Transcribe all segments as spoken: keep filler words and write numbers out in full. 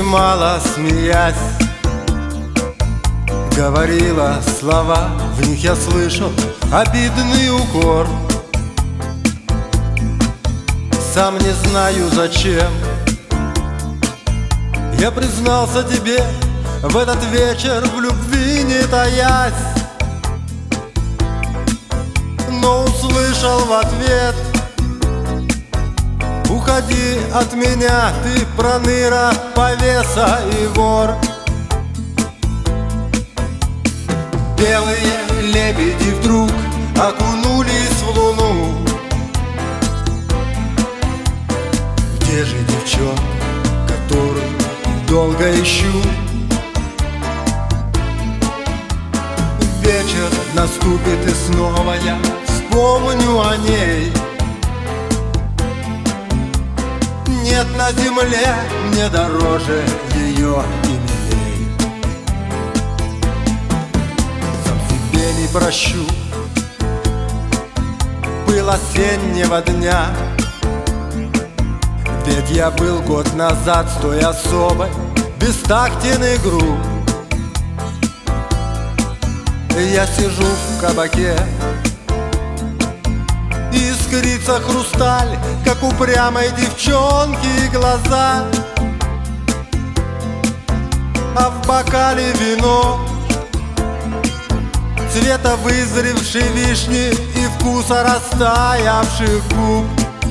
обнимала, смеясь, говорила слова, в них я слышал обидный укор. Сам не знаю зачем я признался тебе в этот вечер, в любви не таясь, но услышал в ответ: уходи от меня, ты проныра, повеса и вор. Белые лебеди вдруг окунулись в луну. Где же девчонка, которую долго ищу? Вечер наступит, и снова я вспомню о ней. Нет на земле мне дороже ее и милей. Сам себе не прощу пыл осеннего дня, ведь я был год назад с той особой бестактен игру. Я сижу в кабаке, искрится хрусталь, как упрямой девчонки глаза, а в бокале вино цвета вызревшей вишни и вкуса растаявших губ.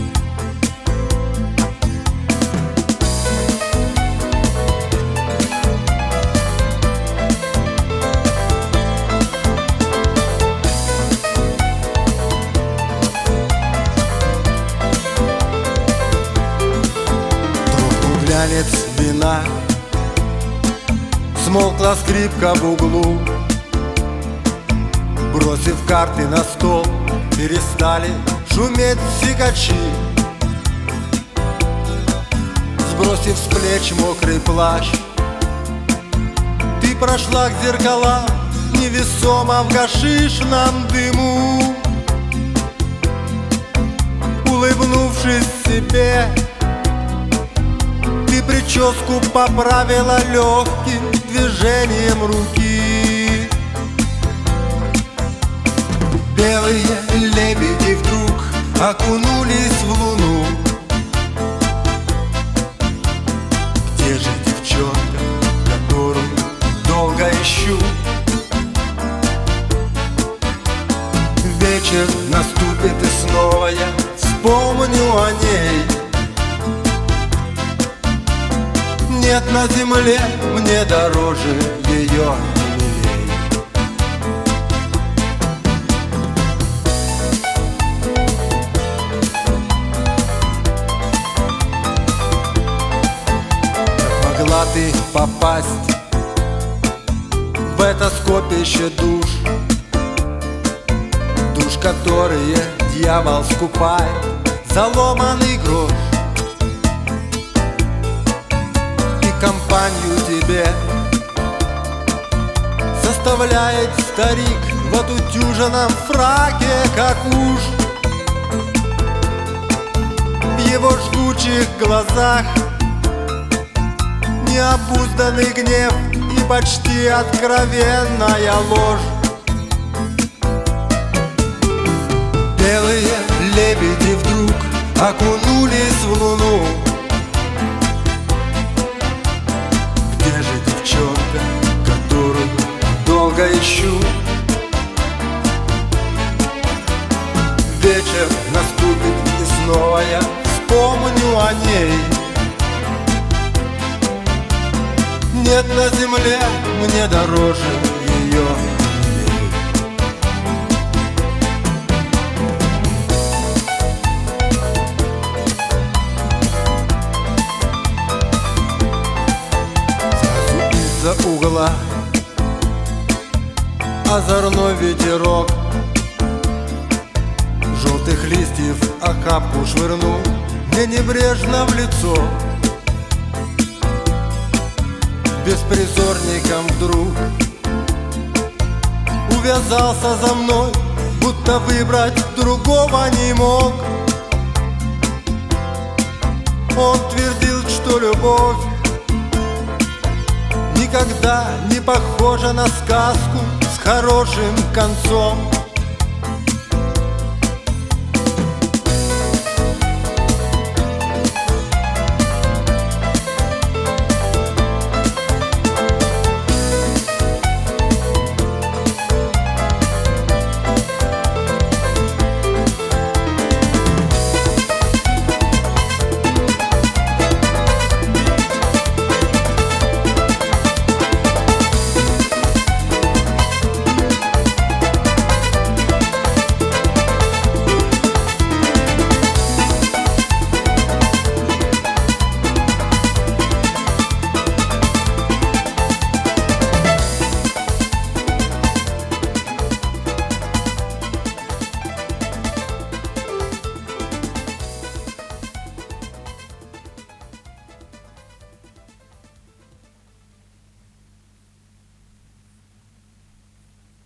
Глянец вина, смолкла скрипка в углу. Бросив карты на стол, перестали шуметь сикачи. Сбросив с плеч мокрый плащ, ты прошла к зеркалам, невесомо в гашишном дыму. Улыбнувшись себе, ты прическу поправила легким движением руки. Белые лебеди вдруг окунулись в луну. Где же девчонка, которую долго ищу? Вечер наступит, и снова я вспомню о ней. Нет на земле мне дороже ее милей. Как могла ты попасть в это скопище душ, душ, которые дьявол скупает за ломаный грош? Компанию тебе составляет старик в отутюженном фраке, как уж. В его жгучих глазах необузданный гнев и почти откровенная ложь. Белые лебеди вдруг окунулись в луну. Где же девчонка, которую долго ищу? Вечер наступит, и снова я вспомню о ней. Нет на земле мне дороже ее милей. За угла озорной ветерок желтых листьев охапку швырнул мне небрежно в лицо. Беспризорником вдруг увязался за мной, будто выбрать другого не мог. Он твердил, что любовь никогда не похожа на сказку с хорошим концом.